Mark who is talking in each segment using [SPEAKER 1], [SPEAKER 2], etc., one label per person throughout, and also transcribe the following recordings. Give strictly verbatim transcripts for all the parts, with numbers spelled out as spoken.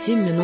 [SPEAKER 1] семь минут.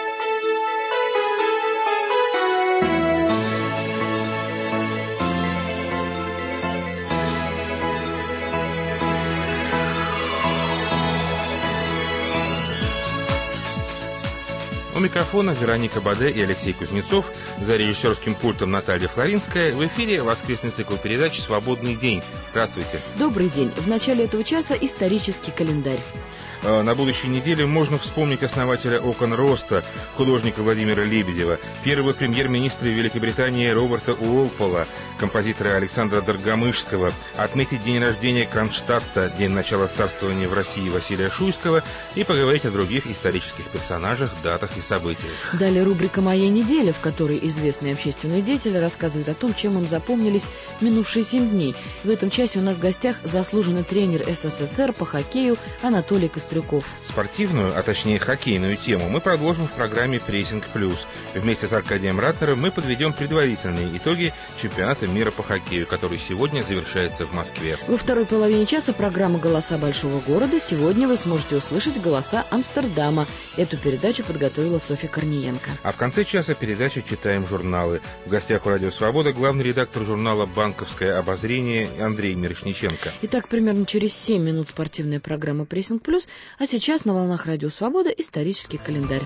[SPEAKER 2] У микрофона Вероника Баде и Алексей Кузнецов. За режиссерским пультом Наталья Флоринская. В эфире воскресный цикл передач «Свободный день». Здравствуйте.
[SPEAKER 1] Добрый день. В начале этого часа исторический календарь.
[SPEAKER 2] На будущей неделе можно вспомнить основателя «Окон Роста», художника Владимира Лебедева, первого премьер-министра Великобритании Роберта Уолпола, композитора Александра Доргомышского, отметить день рождения Кронштадта, день начала царствования в России Василия Шуйского и поговорить о других исторических персонажах, датах и событиях.
[SPEAKER 1] Далее рубрика «Моя неделя», в которой известные общественные деятели рассказывают о том, чем им запомнились минувшие семь дней. В этом часе у нас в гостях заслуженный тренер СССР по хоккею Анатолий Кострюков.
[SPEAKER 2] Спортивную, а точнее хоккейную тему мы продолжим в программе «Прессинг плюс». Вместе с Аркадием Ратнером мы подведем предварительные итоги чемпионата мира по хоккею, который сегодня завершается в Москве.
[SPEAKER 1] Во второй половине часа программа «Голоса большого города». Сегодня вы сможете услышать голоса Амстердама. Эту передачу подготовила Софья Корниенко.
[SPEAKER 2] А в конце часа передачи «Читаем журналы». В гостях у «Радио Свобода» главный редактор журнала «Банковское обозрение» Андрей Мирошниченко.
[SPEAKER 1] Итак, примерно через семь минут спортивная программа «Прессинг плюс». А сейчас на волнах Радио Свобода исторический календарь.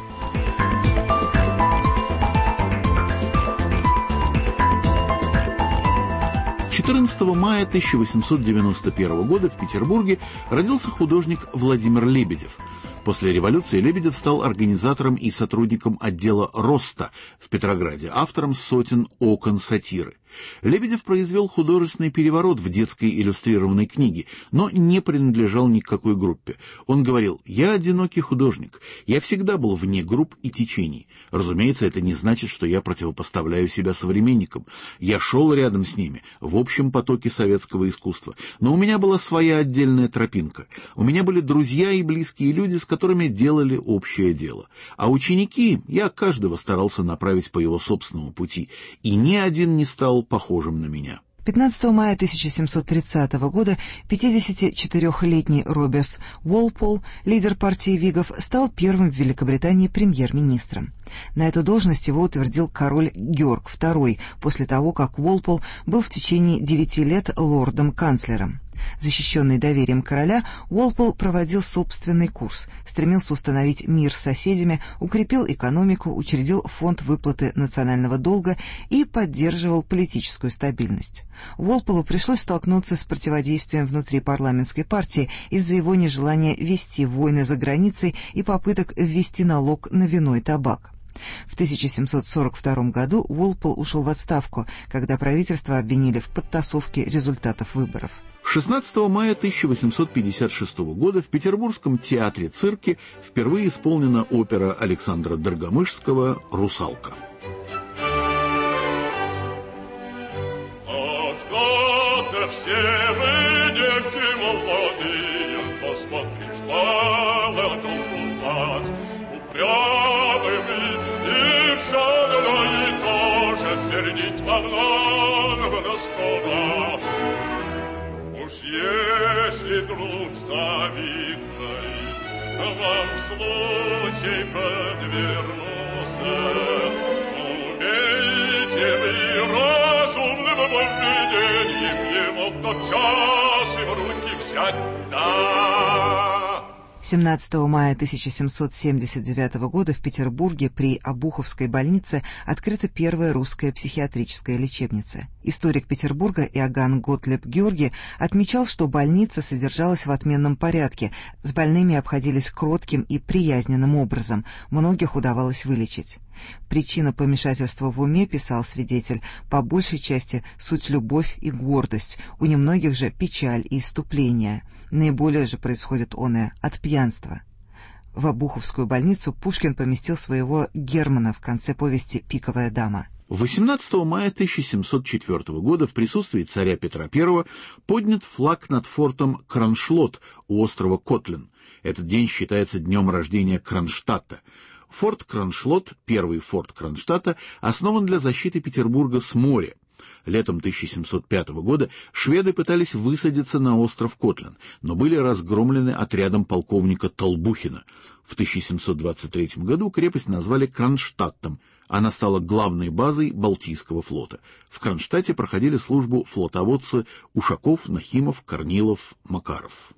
[SPEAKER 3] четырнадцатого мая тысяча восемьсот девяносто первого года в Петербурге родился художник Владимир Лебедев. После революции Лебедев стал организатором и сотрудником отдела «Роста» в Петрограде, автором сотен окон сатиры. Лебедев произвел художественный переворот в детской иллюстрированной книге, но не принадлежал ни к какой группе. Он говорил: «Я одинокий художник, я всегда был вне групп и течений. Разумеется, это не значит, что я противопоставляю себя современникам. Я шел рядом с ними, в общем потоке советского искусства. Но у меня была своя отдельная тропинка. У меня были друзья и близкие люди, с которыми делали общее дело. А ученики, я каждого старался направить по его собственному пути, и ни один не стал похожим на меня».
[SPEAKER 4] пятнадцатого мая тысяча семьсот тридцатого года пятидесятичетырехлетний Роберт Уолпол, лидер партии Вигов, стал первым в Великобритании премьер-министром. На эту должность его утвердил король Георг второй, после того, как Уолпол был в течение девяти лет лордом-канцлером. Защищенный доверием короля, Уолпол проводил собственный курс, стремился установить мир с соседями, укрепил экономику, учредил фонд выплаты национального долга и поддерживал политическую стабильность. Уолполу пришлось столкнуться с противодействием внутри парламентской партии из-за его нежелания вести войны за границей и попыток ввести налог на вино и табак. В тысяча семьсот сорок втором году Уолпол ушел в отставку, когда правительство обвинили в подтасовке результатов выборов.
[SPEAKER 3] шестнадцатого мая тысяча восемьсот пятьдесят шестого года в Петербургском театре-цирке впервые исполнена опера Александра Доргомышского «Русалка».
[SPEAKER 5] Если друг завидный вам случай подвернулся, умейте вы разумным поведением его в тот час и в руки взять, да.
[SPEAKER 4] семнадцатого мая тысяча семьсот семьдесят девятого года в Петербурге при Обуховской больнице открыта первая русская психиатрическая лечебница. Историк Петербурга Иоганн Готлиб Георгий отмечал, что больница содержалась в отменном порядке, с больными обходились кротким и приязненным образом, многих удавалось вылечить. Причина помешательства в уме, писал свидетель, по большей части суть любовь и гордость, у немногих же печаль и иступление. Наиболее же происходит оное от пьянства. В Обуховскую больницу Пушкин поместил своего Германа в конце повести «Пиковая дама».
[SPEAKER 3] восемнадцатого мая тысяча семьсот четвёртого года в присутствии царя Петра Первого поднят флаг над фортом Кроншлот у острова Котлин. Этот день считается днем рождения Кронштадта. Форт Кроншлот, первый форт Кронштадта, основан для защиты Петербурга с моря. Летом тысяча семьсот пятого года шведы пытались высадиться на остров Котлин, но были разгромлены отрядом полковника Толбухина. В тысяча семьсот двадцать третьем году крепость назвали Кронштадтом. Она стала главной базой Балтийского флота. В Кронштадте проходили службу флотоводцы Ушаков, Нахимов, Корнилов, Макаров.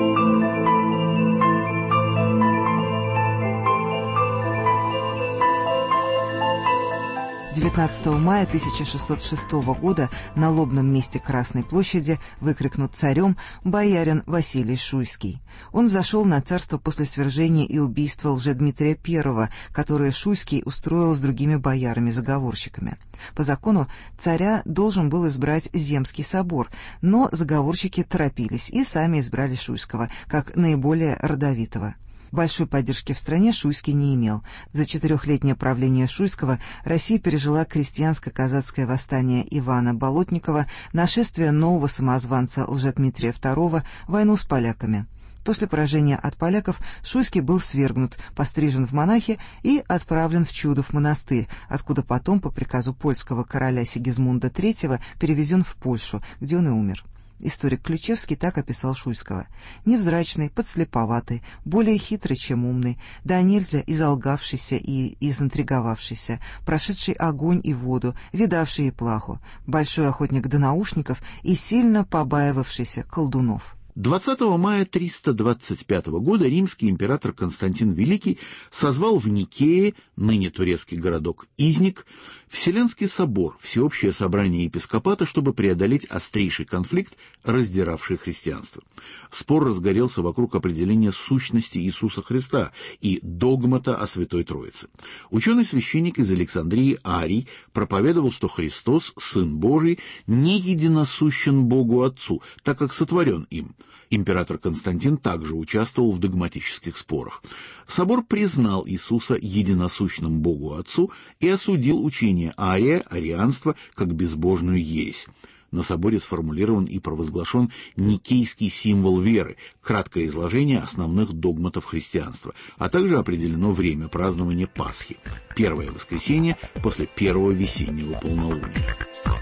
[SPEAKER 4] девятнадцатого мая тысяча шестьсот шестого года на лобном месте Красной площади выкрикнут царем боярин Василий Шуйский. Он взошел на царство после свержения и убийства Лжедмитрия Первого, которое Шуйский устроил с другими боярами-заговорщиками. По закону царя должен был избрать Земский собор, но заговорщики торопились и сами избрали Шуйского, как наиболее родовитого. Большой поддержки в стране Шуйский не имел. За четырехлетнее правление Шуйского Россия пережила крестьянско-казацкое восстание Ивана Болотникова, нашествие нового самозванца Лжедмитрия Второго, войну с поляками. После поражения от поляков Шуйский был свергнут, пострижен в монахи и отправлен в Чудов монастырь, откуда потом по приказу польского короля Сигизмунда Третьего перевезен в Польшу, где он и умер. Историк Ключевский так описал Шуйского: невзрачный, подслеповатый, более хитрый, чем умный, да нельзя изолгавшийся и изинтриговавшийся, прошедший огонь и воду, видавший и плаху, большой охотник до наушников и сильно побаивавшийся колдунов.
[SPEAKER 3] двадцатого мая триста двадцать пятого года римский император Константин Великий созвал в Никее, ныне турецкий городок Изник, Вселенский собор, всеобщее собрание епископата, чтобы преодолеть острейший конфликт, раздиравший христианство. Спор разгорелся вокруг определения сущности Иисуса Христа и догмата о Святой Троице. Ученый-священник из Александрии Арий проповедовал, что Христос, Сын Божий, не единосущен Богу Отцу, так как сотворен им. Император Константин также участвовал в догматических спорах. Собор признал Иисуса единосущным Богу Отцу и осудил учение Ария, арианство, как безбожную ересь. На соборе сформулирован и провозглашен никейский символ веры, краткое изложение основных догматов христианства, а также определено время празднования Пасхи, первое воскресенье после первого весеннего полнолуния.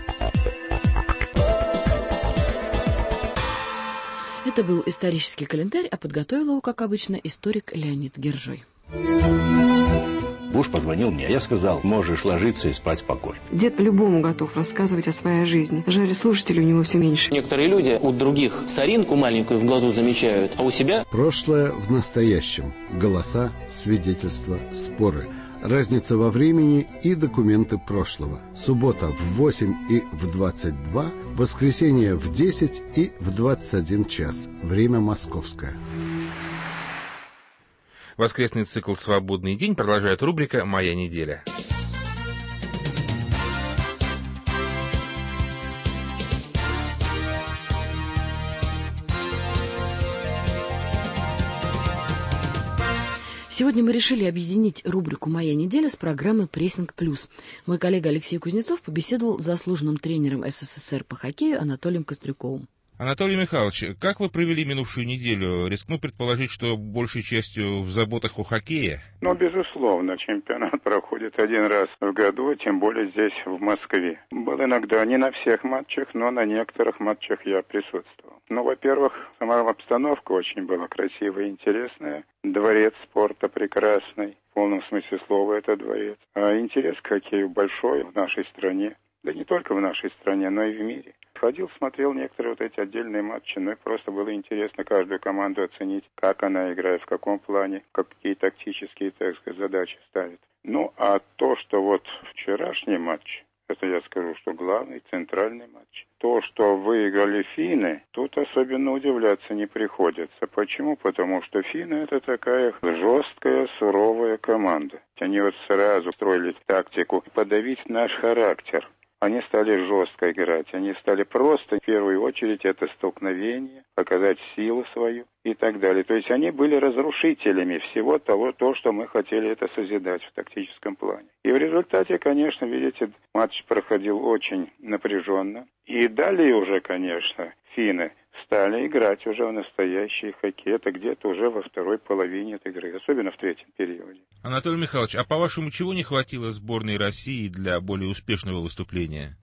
[SPEAKER 1] Это был исторический календарь, а подготовил его, как обычно, историк Леонид Гержой.
[SPEAKER 6] Муж позвонил мне, я сказал: можешь ложиться и спать спокойно.
[SPEAKER 7] Дед любому готов рассказывать о своей жизни. Жаль, слушателей у него все меньше.
[SPEAKER 8] Некоторые люди у других соринку маленькую в глазу замечают, а у себя...
[SPEAKER 9] Прошлое в настоящем. Голоса, свидетельства, споры. Разница во времени и документы прошлого. Суббота в восемь и в двадцать два, воскресенье в десять и в двадцать один час. Время московское.
[SPEAKER 2] Воскресный цикл «Свободный день» продолжает рубрика «Моя неделя».
[SPEAKER 1] Сегодня мы решили объединить рубрику «Моя неделя» с программой «Прессинг плюс». Мой коллега Алексей Кузнецов побеседовал с заслуженным тренером СССР по хоккею Анатолием Кострюковым.
[SPEAKER 2] Анатолий Михайлович, как вы провели минувшую неделю? Рискну предположить, что большей частью в заботах о хоккее?
[SPEAKER 10] Ну, безусловно, чемпионат проходит один раз в году, тем более здесь, в Москве. Был иногда не на всех матчах, но на некоторых матчах я присутствовал. Ну, во-первых, сама обстановка очень была красивая и интересная. Дворец спорта прекрасный, в полном смысле слова это дворец. А интерес к хоккею большой в нашей стране. Да не только в нашей стране, но и в мире. Ходил, смотрел некоторые вот эти отдельные матчи, ну и просто было интересно каждую команду оценить, как она играет, в каком плане, какие тактические, так сказать, задачи ставит. Ну, а то, что вот вчерашний матч, это я скажу, что главный, центральный матч. То, что выиграли финны, тут особенно удивляться не приходится. Почему? Потому что финны — это такая жесткая, суровая команда. Они вот сразу строили тактику подавить наш характер. Они стали жестко играть, они стали просто, в первую очередь, это столкновение, показать силу свою и так далее. То есть они были разрушителями всего того, то, что мы хотели это созидать в тактическом плане. И в результате, конечно, видите, матч проходил очень напряженно. И далее уже, конечно, финны стали играть уже в настоящий хоккей. Это где-то уже во второй половине этой игры, особенно в третьем периоде.
[SPEAKER 2] Анатолий Михайлович, а по-вашему, чего не хватило сборной России для более успешного выступления?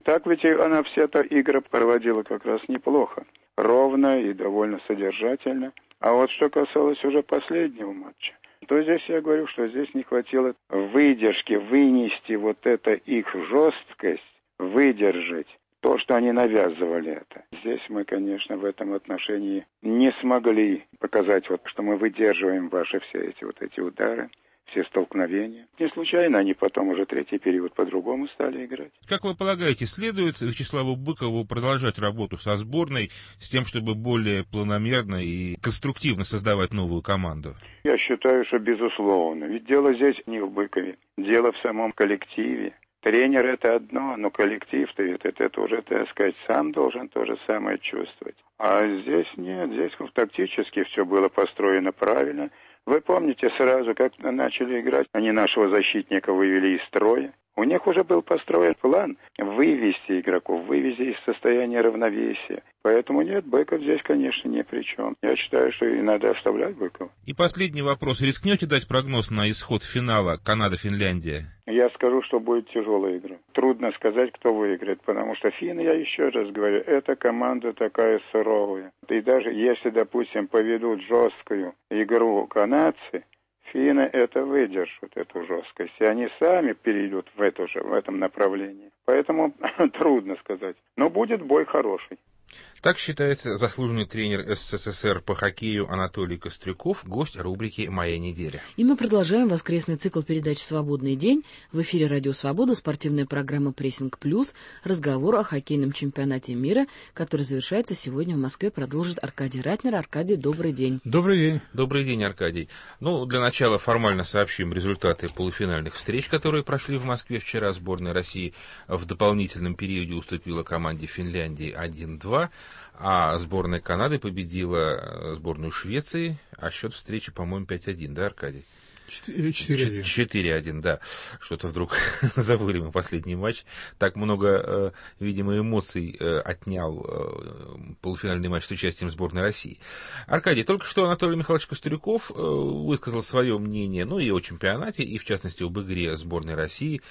[SPEAKER 10] так ведь и она все-то игры проводила как раз неплохо. Ровно и довольно содержательно. А вот что касалось уже последнего матча, то здесь я говорю, что здесь не хватило выдержки, вынести вот это их жесткость, выдержать то, что они навязывали это. Здесь мы, конечно, в этом отношении не смогли показать, вот, что мы выдерживаем ваши все эти вот эти удары, все столкновения. Не случайно они потом уже третий период по-другому стали играть.
[SPEAKER 2] Как вы полагаете, следует Вячеславу Быкову продолжать работу со сборной с тем, чтобы более планомерно и конструктивно создавать новую команду?
[SPEAKER 10] Я считаю, что безусловно. Ведь дело здесь не в Быкове, дело в самом коллективе. Тренер — это одно, но коллектив-то это, это уже, так сказать, сам должен то же самое чувствовать. А здесь нет, здесь тактически все было построено правильно. Вы помните сразу, как начали играть, они нашего защитника вывели из строя. У них уже был построен план вывести игроков, вывести из состояния равновесия. Поэтому нет, Быков здесь, конечно, ни при чем. Я считаю, что и надо оставлять Быкова.
[SPEAKER 2] И последний вопрос. Рискнете дать прогноз на исход финала Канада-Финляндия?
[SPEAKER 10] Я скажу, что будет тяжелая игра. Трудно сказать, кто выиграет, потому что финны, я еще раз говорю, это команда такая суровая. И даже если, допустим, поведут жесткую игру канадцы, финны это выдержат, эту жесткость, и они сами перейдут в, эту же, в этом направлении. Поэтому трудно сказать. Но будет бой хороший.
[SPEAKER 2] Так считает заслуженный тренер СССР по хоккею Анатолий Кострюков, гость рубрики «Моя неделя».
[SPEAKER 1] И мы продолжаем воскресный цикл передач «Свободный день». В эфире «Радио Свобода» спортивная программа «Прессинг Плюс». Разговор о хоккейном чемпионате мира, который завершается сегодня в Москве, продолжит Аркадий Ратнер. Аркадий, добрый день.
[SPEAKER 11] Добрый день.
[SPEAKER 2] Добрый день, Аркадий. Ну, для начала формально сообщим результаты полуфинальных встреч, которые прошли в Москве вчера. Сборная России в дополнительном периоде уступила команде Финляндии один-два. А сборная Канады победила сборную Швеции, а счет встречи, по-моему, пять-один, да, Аркадий?
[SPEAKER 11] четыре один.
[SPEAKER 2] четыре один, да. Что-то вдруг забыли мы последний матч. Так много, э, видимо, эмоций э, отнял э, полуфинальный матч с участием сборной России. Аркадий, только что Анатолий Михайлович Кострюков э, высказал свое мнение, ну и о чемпионате, и в частности об игре сборной России.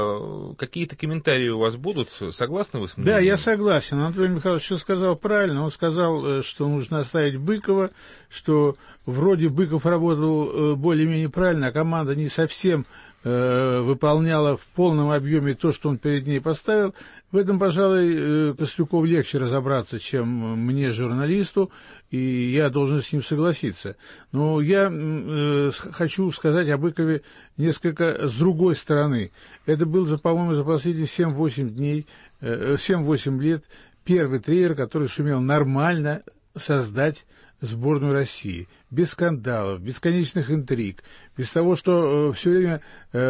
[SPEAKER 2] Э, какие-то комментарии у вас будут? Согласны вы с мнением?
[SPEAKER 11] Да, я согласен. Анатолий Михайлович все сказал правильно. Он сказал, что нужно оставить Быкова, что вроде Быков работал более-менее правильно, а команда не совсем э, выполняла в полном объеме то, что он перед ней поставил. В этом, пожалуй, э, Кострюков легче разобраться, чем мне, журналисту, и я должен с ним согласиться. Но я э, хочу сказать о Быкове несколько с другой стороны. Это был, по-моему, за последние семь-восемь дней, э, семь-восемь лет первый тренер, который сумел нормально создать сборную России, без скандалов, без конечных интриг, без того, что э, все время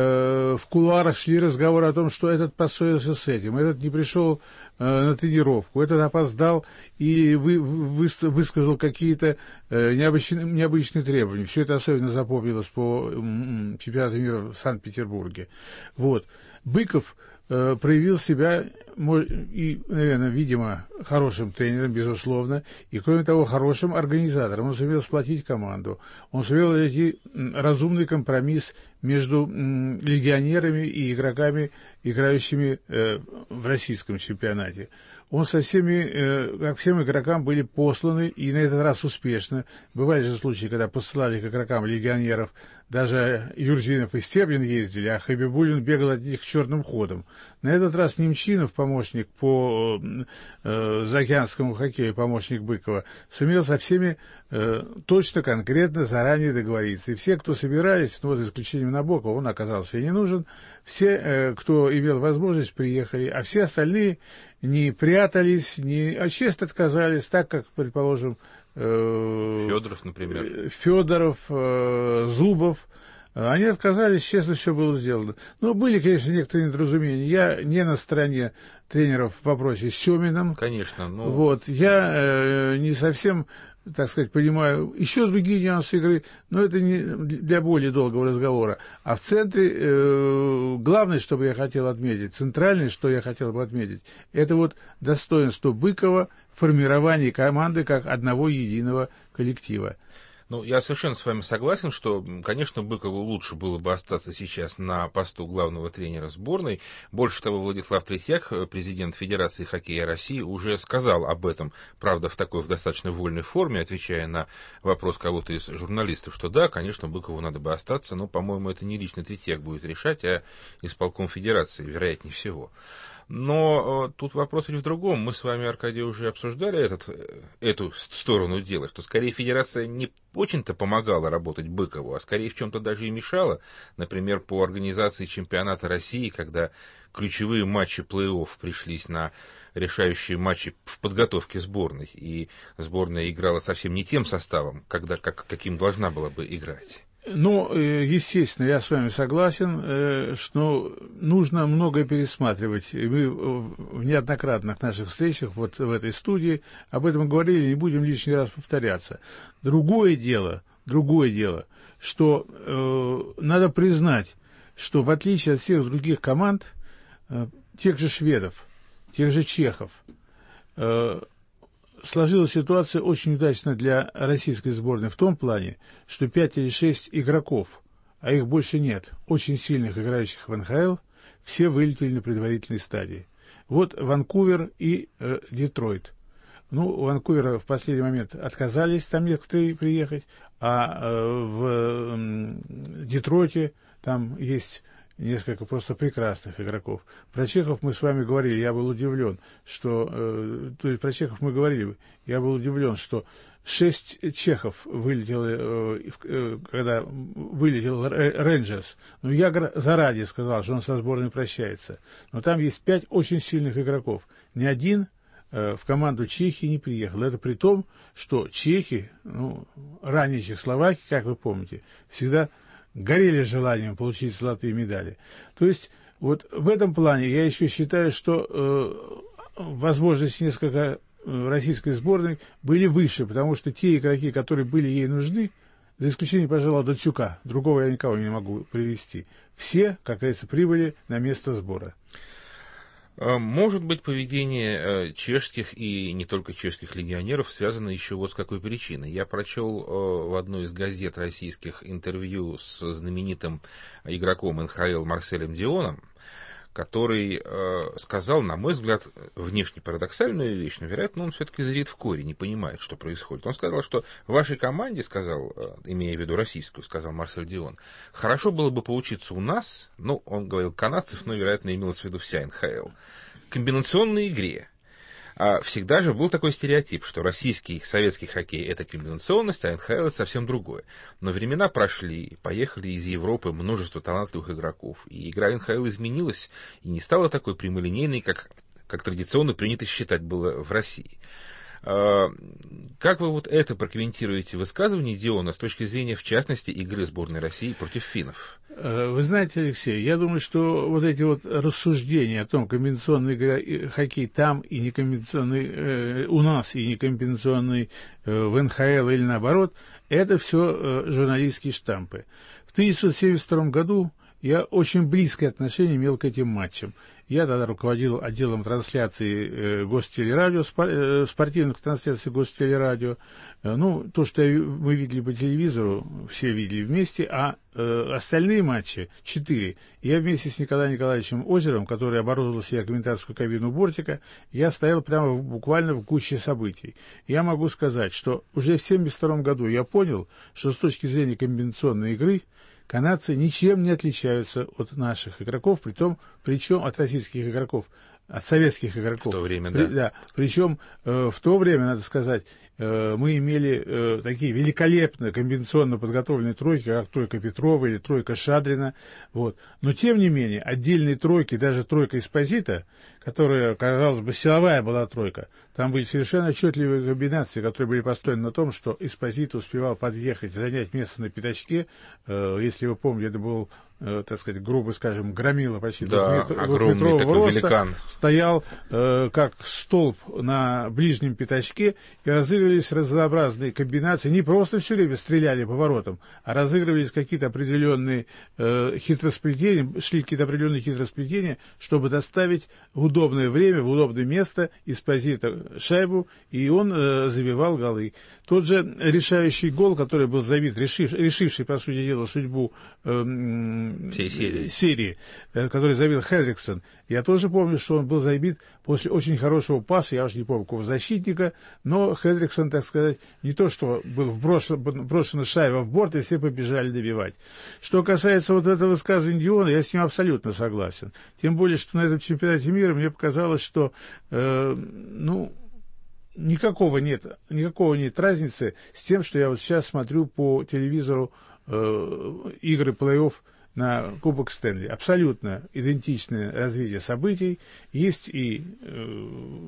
[SPEAKER 11] э, в кулуарах шли разговоры о том, что этот поссорился с этим, этот не пришел э, на тренировку, этот опоздал и вы, вы, высказал какие-то э, необычные, необычные требования. Все это особенно запомнилось по э, чемпионату мира в Санкт-Петербурге. Вот. Быков э, проявил себя и, наверное, видимо, хорошим тренером, безусловно, и, кроме того, хорошим организатором. Он сумел сплотить команду, он сумел найти разумный компромисс между легионерами и игроками, играющими э, в российском чемпионате. Он со всеми, э, как всем игрокам, были посланы, и на этот раз успешно. Бывали же случаи, когда посылали к игрокам легионеров, даже Юрзинов и Стеблин ездили, а Хабибуллин бегал от них черным ходом. На этот раз Немчинов, помощник по э, заокеанскому хоккею, помощник Быкова, сумел со всеми э, точно, конкретно, заранее договориться. И все, кто собирались, ну вот за исключением Набокова, он оказался и не нужен, все, э, кто имел возможность, приехали, а все остальные не прятались, не, а честно отказались, так как, предположим, э,
[SPEAKER 2] Федоров, например.
[SPEAKER 11] Федоров, э, Зубов. Они отказались, честно, все было сделано. Но были, конечно, некоторые недоразумения. Я не на стороне тренеров в вопросе с Семиным.
[SPEAKER 2] Конечно. Но...
[SPEAKER 11] Вот. Я э, не совсем, так сказать, понимаю еще другие нюансы игры, но это не для более долгого разговора. А в центре э, главное, что бы я хотел отметить, центральное, что я хотел бы отметить, это вот достоинство Быкова в формировании команды как одного единого коллектива.
[SPEAKER 2] Ну, я совершенно с вами согласен, что, конечно, Быкову лучше было бы остаться сейчас на посту главного тренера сборной. Больше того, Владислав Третьяк, президент Федерации хоккея России, уже сказал об этом, правда, в такой в достаточно вольной форме, отвечая на вопрос кого-то из журналистов, что да, конечно, Быкову надо бы остаться, но, по-моему, это не лично Третьяк будет решать, а исполком Федерации, вероятнее всего. Но э, тут вопрос ведь в другом. Мы с вами, Аркадий, уже обсуждали этот, эту сторону дела, что скорее Федерация не очень-то помогала работать Быкову, а скорее в чем-то даже и мешала. Например, по организации чемпионата России, когда ключевые матчи плей-офф пришлись на решающие матчи в подготовке сборной, и сборная играла совсем не тем составом, когда, как, каким должна была бы играть.
[SPEAKER 11] Ну, естественно, я с вами согласен, что нужно многое пересматривать. И мы в неоднократных наших встречах вот в этой студии об этом говорили, не будем лишний раз повторяться. Другое дело, другое дело, что э, надо признать, что в отличие от всех других команд, э, тех же шведов, тех же чехов, э, сложилась ситуация очень удачно для российской сборной в том плане, что пять или шесть игроков, а их больше нет, очень сильных играющих в эн ха эл, все вылетели на предварительной стадии. Вот Ванкувер и э, Детройт. Ну, у Ванкувера в последний момент отказались там некоторые приехать, а э, в э, Детройте там есть несколько просто прекрасных игроков. Про чехов мы с вами говорили, я был удивлен, что... Э, то есть про чехов мы говорили, я был удивлен, что шесть чехов вылетело, э, э, когда вылетел Рейнджерс. Ну, я заранее сказал, что он со сборной прощается. Но там есть пять очень сильных игроков. Ни один э, в команду Чехии не приехал. Это при том, что чехи, ну, ранее Чехословакии, как вы помните, всегда горели желанием получить золотые медали. То есть вот в этом плане я еще считаю, что э, возможности несколько российской сборной были выше, потому что те игроки, которые были ей нужны, за исключением, пожалуй, Датчука, другого я никого не могу привести, все, как говорится, прибыли на место сбора.
[SPEAKER 2] Может быть, поведение чешских и не только чешских легионеров связано еще вот с какой причиной. Я прочел в одной из газет российских интервью с знаменитым игроком эн ха эл Марселем Дионом, который сказал, на мой взгляд, внешне парадоксальную вещь, но, вероятно, он все-таки зрит в корень, не понимает, что происходит. Он сказал, что в вашей команде, сказал, имея в виду российскую, сказал Марсель Дион, хорошо было бы поучиться у нас, ну, он говорил канадцев, но, вероятно, имелось в виду вся эн ха эл, комбинационной игре. А всегда же был такой стереотип, что российский, советский хоккей – это комбинационность, а эн ха эл – это совсем другое. Но времена прошли, поехали из Европы множество талантливых игроков, и игра эн ха эл изменилась и не стала такой прямолинейной, как, как традиционно принято считать было в России. Как вы вот это прокомментируете высказывание Диона с точки зрения, в частности, игры сборной России против финнов?
[SPEAKER 11] Вы знаете, Алексей, я думаю, что вот эти вот рассуждения о том, комбинационный игра, хоккей там и некомбинационный э, у нас, и некомбинационный э, в эн ха эл или наоборот, это все э, журналистские штампы. В тысяча девятьсот семьдесят втором году я очень близкое отношение имел к этим матчам. Я тогда руководил отделом трансляции э, Гостелерадио, спор, э, спортивных трансляций Гостелерадио. Э, ну, то, что я, мы видели по телевизору, все видели вместе, а э, остальные матчи, четыре, я вместе с Николаем Николаевичем Озером, который оборудовал себе комментаторскую кабину бортика, я стоял прямо в, буквально в гуще событий. Я могу сказать, что уже в семьдесят втором году я понял, что с точки зрения комбинационной игры канадцы ничем не отличаются от наших игроков, притом, причем от российских игроков, от советских игроков.
[SPEAKER 2] В то время,
[SPEAKER 11] При,
[SPEAKER 2] да.
[SPEAKER 11] да. Причем э, в то время, надо сказать, э, мы имели э, такие великолепно комбинационно подготовленные тройки, как тройка Петрова или тройка Шадрина. Вот. Но, тем не менее, отдельные тройки, даже тройка Эспозито, которая, казалось бы, силовая была тройка, там были совершенно отчетливые комбинации, которые были построены на том, что Эспозито успевал подъехать, занять место на пятачке. Э, если вы помните, это был, э, так сказать, грубо скажем, громила почти
[SPEAKER 2] да,
[SPEAKER 11] двухметрового роста,
[SPEAKER 2] великан.
[SPEAKER 11] Стоял э, как столб на ближнем пятачке и разыгрывал разыгрывались разнообразные комбинации, не просто все время стреляли по воротам, а разыгрывались какие-то определенные э, хитросплетения, шли какие-то определенные хитросплетения, чтобы доставить в удобное время, в удобное место из позиции шайбу, и он э, забивал голы. Тот же решающий гол, который был забит, решив, решивший, по сути дела, судьбу э,
[SPEAKER 2] всей серии,
[SPEAKER 11] серии э, который забил Хендриксон, я тоже помню, что он был забит после очень хорошего паса, я уже не помню, какого защитника, но Хендриксон, так сказать, не то, что был брошен, брошена шайба в борт, и все побежали добивать. Что касается вот этого высказывания Диона, я с ним абсолютно согласен. Тем более, что на этом чемпионате мира мне показалось, что, э, ну, никакого нет, никакого нет разницы с тем, что я вот сейчас смотрю по телевизору э, игры плей-офф на Кубок Стэнли. Абсолютно идентичное развитие событий. Есть и э,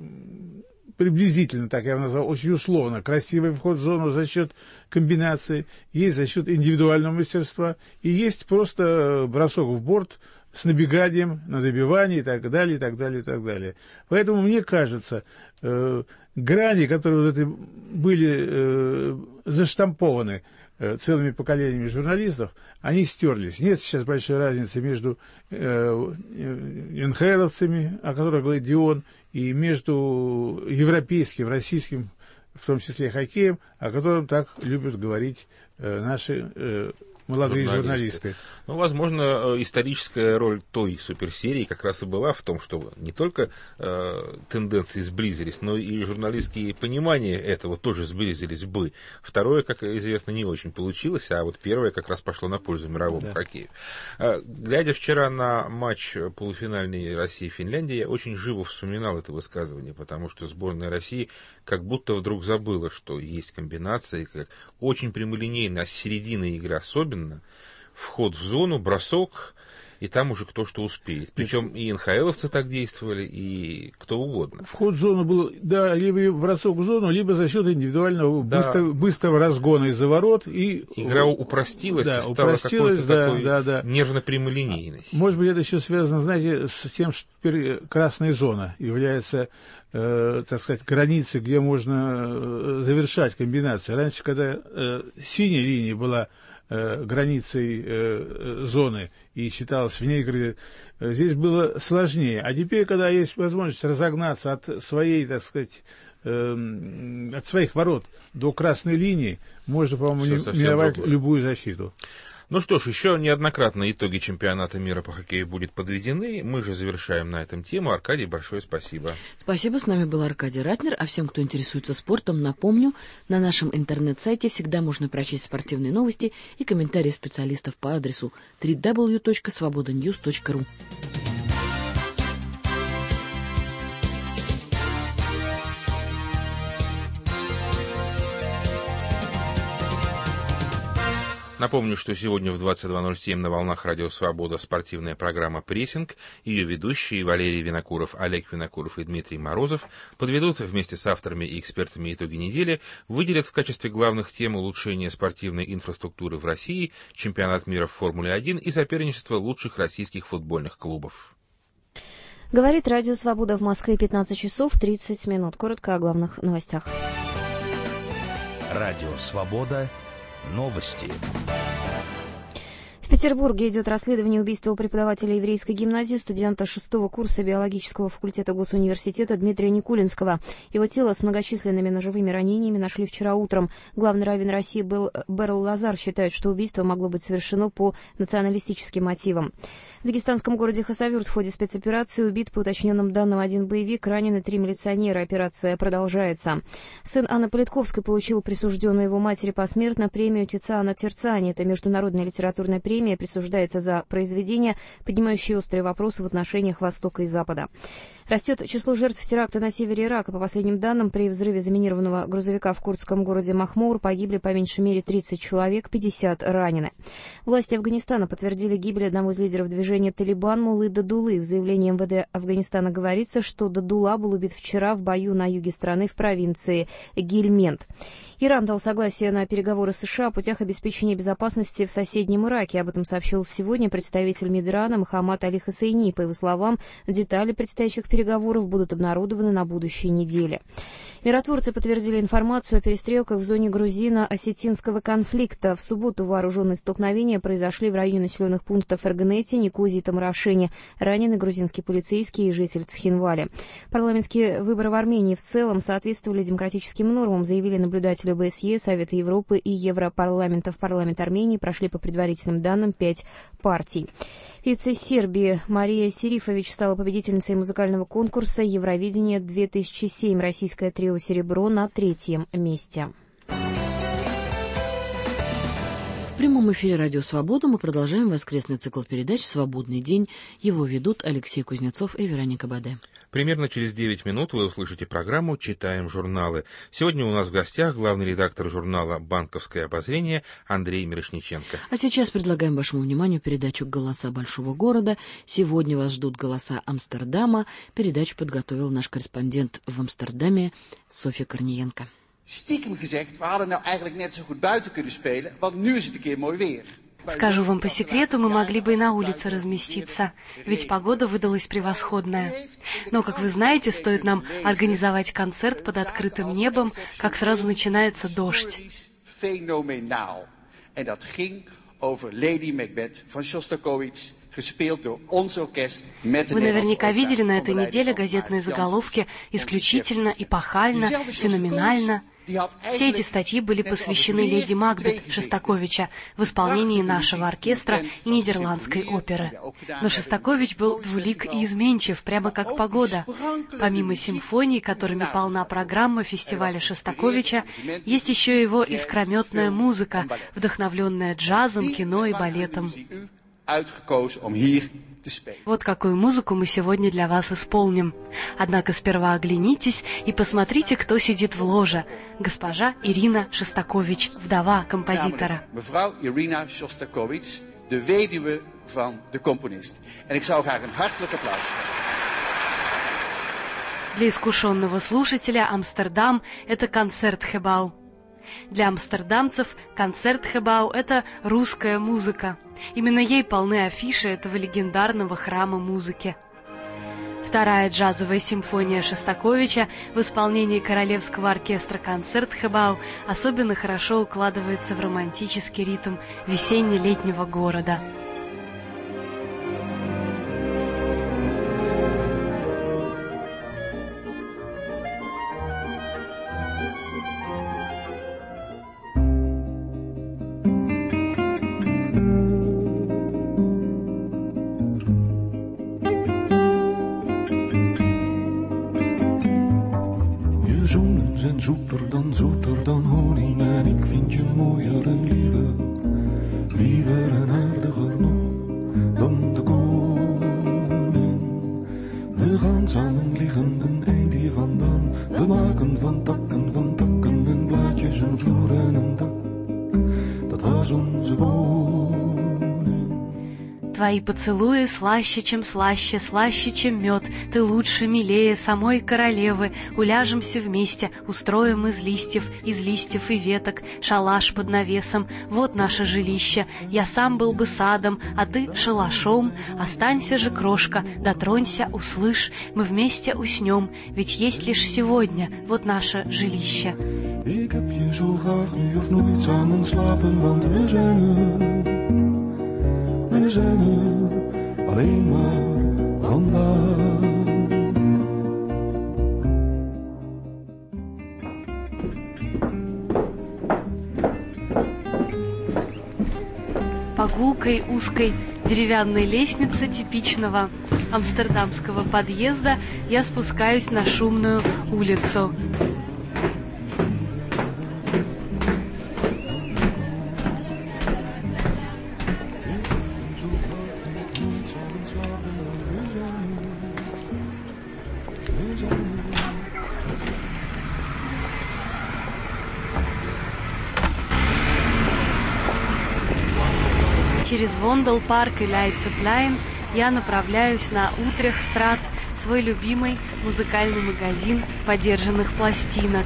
[SPEAKER 11] приблизительно, так я его назвал, очень условно, красивый вход в зону за счет комбинации, есть за счет индивидуального мастерства, и есть просто бросок в борт с набеганием на добивание и так далее, и так далее, и так далее. Поэтому мне кажется, э, грани, которые вот эти были э, заштампованы э, целыми поколениями журналистов, они стерлись. Нет сейчас большой разницы между э, эн ха эловцами, о которых говорит Дион, и между европейским, российским, в том числе хоккеем, о котором так любят говорить э, наши э, молодые журналисты. журналисты.
[SPEAKER 2] Ну, возможно, историческая роль той суперсерии как раз и была в том, что не только э, тенденции сблизились, но и журналистские понимания этого тоже сблизились бы. Второе, как известно, не очень получилось, а вот первое как раз пошло на пользу мировому да. хоккею. Э, глядя вчера на матч полуфинальный России-Финляндия, я очень живо вспоминал это высказывание, потому что сборная России как будто вдруг забыла, что есть комбинации, как очень прямолинейно, а с середины игры особенно, вход в зону, бросок, и там уже кто что успеет. Причем и эн ха эловцы так действовали, и кто угодно.
[SPEAKER 11] Вход в зону был, да, либо бросок в зону, либо за счет индивидуального да. быстрого, быстрого разгона из-за ворот. И
[SPEAKER 2] игра упростилась
[SPEAKER 11] да,
[SPEAKER 2] и стала
[SPEAKER 11] упростилась,
[SPEAKER 2] какой-то
[SPEAKER 11] да,
[SPEAKER 2] такой
[SPEAKER 11] да, да.
[SPEAKER 2] нервно-прямолинейной.
[SPEAKER 11] Может быть, это еще связано, знаете, с тем, что теперь красная зона является, э, так сказать, границей, где можно завершать комбинацию. Раньше, когда э, синяя линия была границей э, зоны и считалось вне игры, здесь было сложнее. А теперь, когда есть возможность разогнаться от своей, так сказать, э, от своих ворот до красной линии, можно, по-моему, миновать любую защиту.
[SPEAKER 2] Ну что ж, еще неоднократно итоги чемпионата мира по хоккею будут подведены. Мы же завершаем на этом тему. Аркадий, большое спасибо.
[SPEAKER 1] Спасибо. С нами был Аркадий Ратнер. А всем, кто интересуется спортом, напомню, на нашем интернет-сайте всегда можно прочесть спортивные новости и комментарии специалистов по адресу дабл ю дабл ю дабл ю точка свобода ньюс точка ру.
[SPEAKER 2] Напомню, что сегодня в двадцать два ноль семь на волнах Радио Свобода спортивная программа «Прессинг». Ее ведущие Валерий Винокуров, Олег Винокуров и Дмитрий Морозов подведут вместе с авторами и экспертами итоги недели, выделят в качестве главных тем улучшение спортивной инфраструктуры в России, чемпионат мира в Формуле один и соперничество лучших российских футбольных клубов.
[SPEAKER 12] Говорит Радио Свобода в Москве, пятнадцать часов тридцать минут. Коротко о главных новостях.
[SPEAKER 13] Радио Свобода. Новости.
[SPEAKER 12] В Петербурге идет расследование убийства преподавателя еврейской гимназии, студента шестого курса биологического факультета Госуниверситета Дмитрия Никулинского. Его тело с многочисленными ножевыми ранениями нашли вчера утром. Главный раввин России Берл Лазар считает, что убийство могло быть совершено по националистическим мотивам. В дагестанском городе Хасавюрт в ходе спецоперации убит, по уточненным данным, один боевик, ранены три милиционера. Операция продолжается. Сын Анны Политковской получил присужденную его матери посмертно премию Тициана Терциани. Это международная литературная премия, присуждается за произведения, поднимающие острые вопросы в отношениях Востока и Запада. Растет число жертв теракта на севере Ирака. По последним данным, при взрыве заминированного грузовика в курдском городе Махмур погибли по меньшей мере тридцать человек, пятьдесят ранены. Власти Афганистана подтвердили гибель одного из лидеров движения «Талибан» Муллы Дадулы. В заявлении эм вэ дэ Афганистана говорится, что Дадула был убит вчера в бою на юге страны в провинции Гельмент. Иран дал согласие на переговоры с США о путях обеспечения безопасности в соседнем Ираке. Об этом сообщил сегодня представитель МИД Ирана Мохаммад Али Хосейни. По его словам, детали предстоящих переговоров переговоров будут обнародованы на будущей неделе. Миротворцы подтвердили информацию о перестрелках в зоне грузино-осетинского конфликта. В субботу вооруженные столкновения произошли в районе населенных пунктов Эргнети, Никузи и Тамарашини. Ранены грузинский полицейский и житель Цхинвали. Парламентские выборы в Армении в целом соответствовали демократическим нормам, заявили наблюдатели ОБСЕ, Совета Европы и Европарламента. В парламент Армении прошли по предварительным данным пять партий. Певица Сербии Мария Сирифович стала победительницей музыкального конкурса «Евровидение-две тысячи семь». Российское трио «Серебро» на третьем месте.
[SPEAKER 1] В прямом эфире «Радио Свобода» мы продолжаем воскресный цикл передач «Свободный день». Его ведут Алексей Кузнецов и Вероника Баде.
[SPEAKER 2] Примерно через девять минут вы услышите программу «Читаем журналы». Сегодня у нас в гостях главный редактор журнала «Банковское обозрение» Андрей Мирошниченко.
[SPEAKER 1] А сейчас предлагаем вашему вниманию передачу «Голоса большого города». Сегодня вас ждут голоса Амстердама. Передачу подготовил наш корреспондент в Амстердаме Софья Корниенко.
[SPEAKER 14] Stiekem gezegd, we hadden nou eigenlijk net zo goed buiten kunnen spelen, want nu is het een keer mooi weer.
[SPEAKER 15] Скажу вам по секрету, мы могли бы и на улице разместиться, ведь погода выдалась превосходная. Но, как вы знаете, стоит нам организовать концерт под открытым небом, как сразу начинается дождь. Вы наверняка видели на этой неделе газетные заголовки «Исключительно», «Эпохально», «Феноменально». Все эти статьи были посвящены леди Макбет Шостаковича в исполнении нашего оркестра и нидерландской оперы. Но Шостакович был двулик и изменчив, прямо как погода. Помимо симфоний, которыми полна программа фестиваля Шостаковича, есть еще его искрометная музыка, вдохновленная джазом, кино и балетом. Вот какую музыку мы сегодня для вас исполним. Однако сперва оглянитесь и посмотрите, кто сидит в ложе. Госпожа Ирина Шостакович, вдова композитора.
[SPEAKER 14] Mevrouw Irina Shostakovich, de weduwe van de componist. En ik zou graag een hartelijk applaus.
[SPEAKER 15] Для искушенного слушателя Амстердам — это концертхебау. Для амстердамцев концертхебау — это русская музыка. Именно ей полны афиши этого легендарного храма музыки. Вторая джазовая симфония Шостаковича в исполнении Королевского оркестра концертхебау особенно хорошо укладывается в романтический ритм весенне-летнего города.
[SPEAKER 16] Zoeter dan, zoeter dan honing en ik vind je mooier en liever, liever en aardiger nog dan de koning. We gaan samen liggen een eind hier vandaan, we maken van takken, van takken en blaadjes een vloer en een dak. Dat was onze woning.
[SPEAKER 15] Твои поцелуи слаще, чем слаще, слаще, чем мед. Ты лучше, милее самой королевы. Уляжемся вместе, устроим из листьев, из листьев и веток, шалаш под навесом. Вот наше жилище. Я сам был бы садом, а ты шалашом. Останься же, крошка, дотронься, услышь. Мы вместе уснем, ведь есть лишь сегодня. Вот наше жилище.
[SPEAKER 16] Ik heb je zo graag nu of nooit samen slapen, want we zijn er. We zijn er alleen maar vandaag.
[SPEAKER 15] По гулкой узкой деревянной лестнице типичного амстердамского подъезда я спускаюсь на шумную улицу. Через Вонделпарк и Лейцепляйн я направляюсь на Утрехстрат, свой любимый музыкальный магазин подержанных пластинок.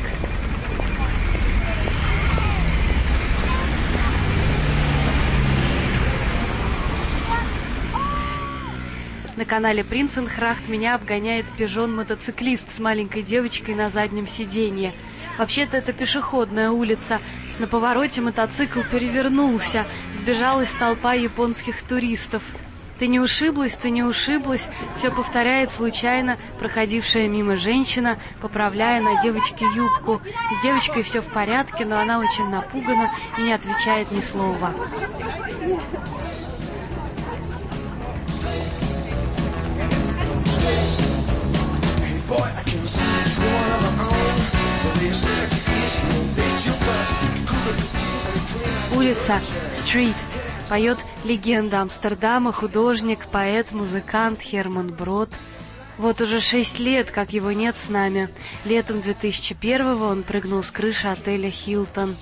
[SPEAKER 15] На канале Принценхрахт меня обгоняет пижон-мотоциклист с маленькой девочкой на заднем сиденье. Вообще-то это пешеходная улица. На повороте мотоцикл перевернулся. Сбежалась толпа японских туристов. «Ты не ушиблась, ты не ушиблась», все повторяет случайно проходившая мимо женщина, поправляя на девочке юбку. С девочкой все в порядке, но она очень напугана и не отвечает ни слова. Улица, street. Поет легенда Амстердама, художник, поэт, музыкант Херман Брод. Вот уже шесть лет, как его нет с нами. Летом две тысячи первого он прыгнул с крыши отеля «Хилтон».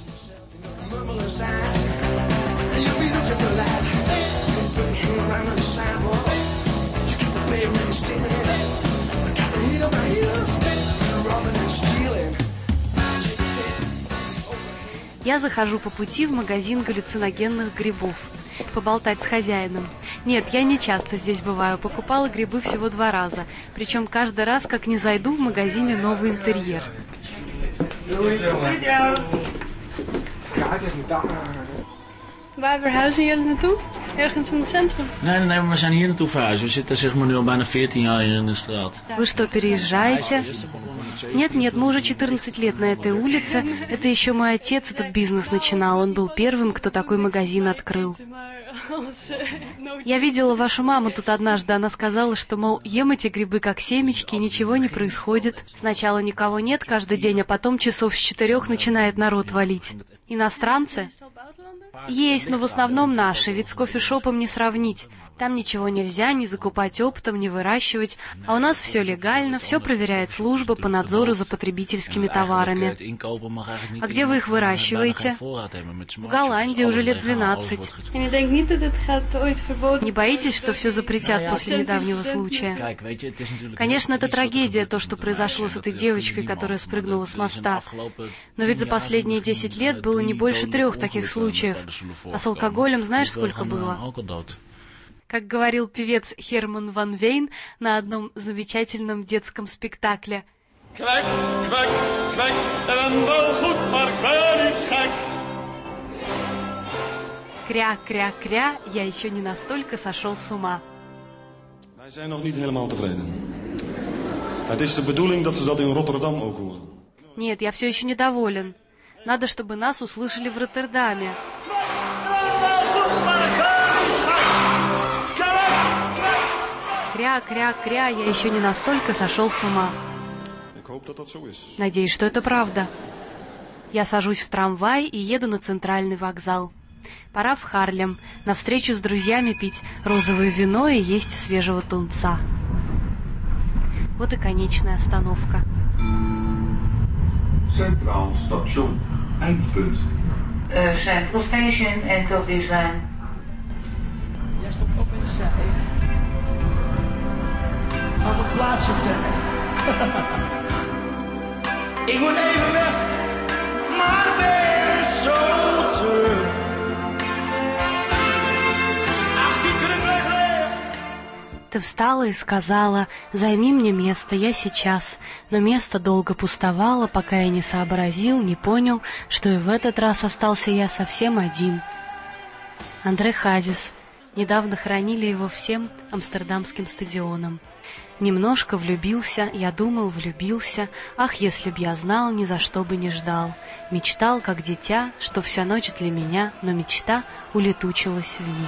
[SPEAKER 15] Я захожу по пути в магазин галлюциногенных грибов. Поболтать с хозяином. Нет, я не часто здесь бываю. Покупала грибы всего два раза. Причем каждый раз, как не зайду, в магазине новый интерьер.
[SPEAKER 17] Waar verhuizen jullie naartoe? Ergens in het centrum?
[SPEAKER 18] Nee, nee, nee, we zijn hier naartoe verhuisd. We zitten zeg maar nu al bijna veertien jaar hier in de straat.
[SPEAKER 15] Вы что, переезжаете? Нет, нет, мы уже четырнадцать лет на этой улице. Это еще мой отец этот бизнес начинал. Он был первым, кто такой магазин открыл. Я видела вашу маму тут однажды. Она сказала, что, мол, ем эти грибы как семечки, и ничего не происходит. Сначала никого нет каждый день, а потом часов с четырех начинает народ валить. Иностранцы? Есть, но в основном наши, ведь с кофешопом не сравнить. Там ничего нельзя ни закупать оптом, ни выращивать, а у нас все легально, все проверяет служба по надзору за потребительскими товарами. А где вы их выращиваете? В Голландии уже лет двенадцать. Не боитесь, что все запретят после недавнего случая? Конечно, это трагедия, то, что произошло с этой девочкой, которая спрыгнула с моста. Но ведь за последние десять лет было не больше трех таких случаев. А с алкоголем знаешь, сколько было? Как говорил певец Херман ван Вейн на одном замечательном детском спектакле.
[SPEAKER 5] Kwek, kwek, kwek, en ben wel goed, maar ik ben niet gek.
[SPEAKER 15] Кря-кря-кря, я еще не настолько сошел с ума.
[SPEAKER 19] Wij zijn nog niet helemaal tevreden. Het is de bedoeling dat ze dat in Rotterdam ook horen.
[SPEAKER 15] Нет, я все еще недоволен. Надо, чтобы нас услышали в Роттердаме. Кря-кря-кря, я еще не настолько сошел с ума. Надеюсь, что это правда. Я сажусь в трамвай и еду на центральный вокзал. Пора в Харлем, на встречу с друзьями пить розовое вино и есть свежего тунца. Вот и конечная остановка.
[SPEAKER 20] Centraal station, eindpunt.
[SPEAKER 21] Uh, Central Station, end of this line.
[SPEAKER 22] Jij stopt ook met de zij. Aan het plaatsje vetten. Ik moet even weg, maar ben zo terug.
[SPEAKER 15] Ты встала и сказала: «Займи мне место, я сейчас». Но место долго пустовало, пока я не сообразил, не понял, что и в этот раз остался я совсем один. Андре Хазис. Недавно хоронили его всем амстердамским стадионом. Немножко влюбился, я думал, влюбился. Ах, если б я знал, ни за что бы не ждал. Мечтал, как дитя, что вся ночь для меня, но мечта улетучилась вмиг.